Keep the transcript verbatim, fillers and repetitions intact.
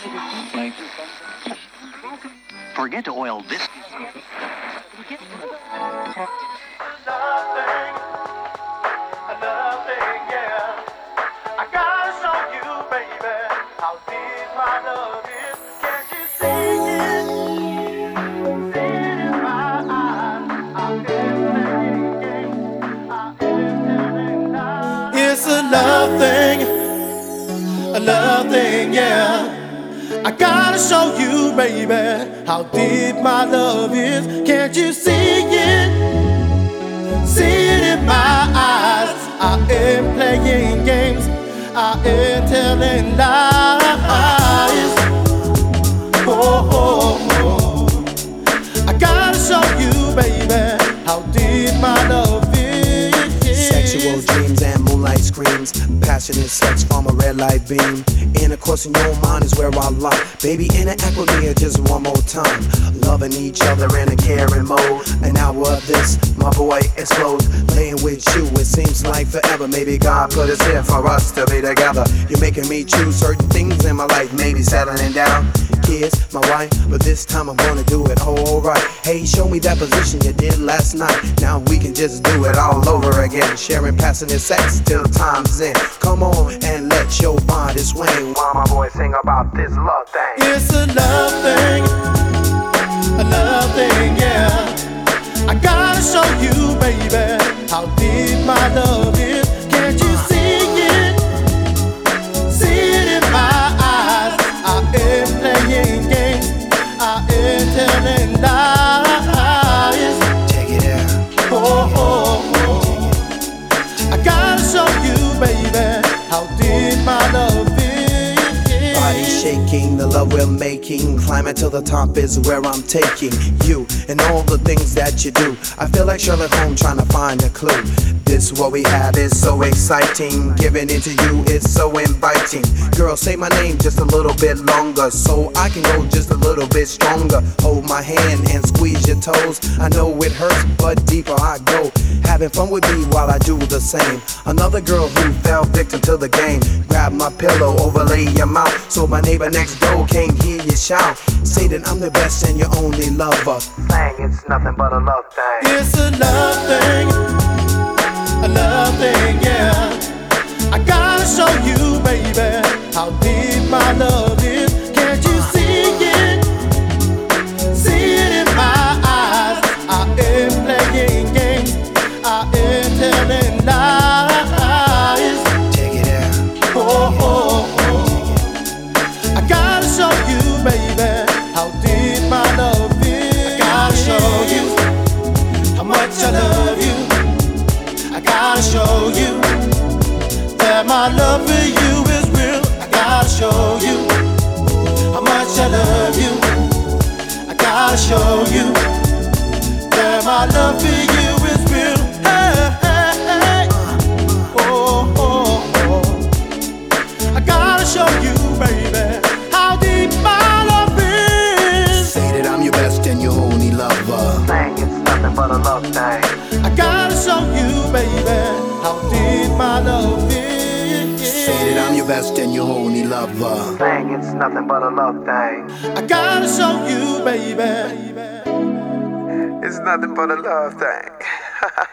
Forget to oil this. Nothing, nothing, yeah. I gotta show you, baby, how deep my love is. Can't you see it? See it in my eyes. I am playing games. I am telling lies. It's a love thing, a love thing, yeah. I gotta show you, baby, how deep my love is. Can't you see it? See it in my eyes. I am playing games. I am telling lies. Oh, oh, oh. I gotta show you, baby, how deep my love is. Sexual dreams and moonlight screams, passionate sex from a red light beam. Intercourse in your mind is where I lie. Baby, interact with me just one more time. Loving each other in a caring mode. An hour of this, my boy explodes. Laying with you, it seems like forever. Maybe God put us here for us to be together. You're making me choose certain things in my life. Maybe settling down, kids, my wife, but this time I'm gonna do it alright. Hey, show me that position you did last night. Now we can just do it all over again. Sharing passionate sex till time's in. Come on and let your body swing while my boy sing about this love thing. It's a love thing, a love thing, yeah. I gotta show you, baby, how deep my love is. Can't you see it? See it in my eyes. I am playing games. I am telling lies. Check it out. Oh, oh, oh. I gotta show you, baby, how deep my love is. Body shaking, the love we're making. Climbing to the top is where I'm taking you, and all the things that you do. I feel like Sherlock Holmes trying to find a clue. This what we have is so exciting. Giving it to you is so inviting. Girl, say my name just a little bit longer, so I can go just a little bit stronger. Hold my hand and squeeze your toes. I know it hurts, but deeper I go. Having fun with me while I do the same. Another girl who fell victim to the game. Grab my pillow, overlay your mouth, so my neighbor next door can't hear you shout. Say that I'm the best and your only lover. Bang, it's nothing but a love thing. It's a love thing, a love thing, yeah. I gotta show you, baby, how deep my love is. Can't you see it? See it in my eyes. I am playing games. I am telling lies. Check it out. Oh, oh, oh. I gotta show you, baby, how deep my love is. I gotta show you how much I love you. I gotta show you that my love for you is real. I gotta show you how much I love you. I gotta show you that my love for you is real. Hey, hey, hey. Oh, oh, oh. I gotta show you, baby, how deep my love is. Say that I'm your best and your only lover. Bang, it's nothing but a love thing. I gotta show you, baby, how deep my love is. Say that I'm your best and your only lover. Bang, it's nothing but a love thing. I gotta show you, baby. It's nothing but a love thing.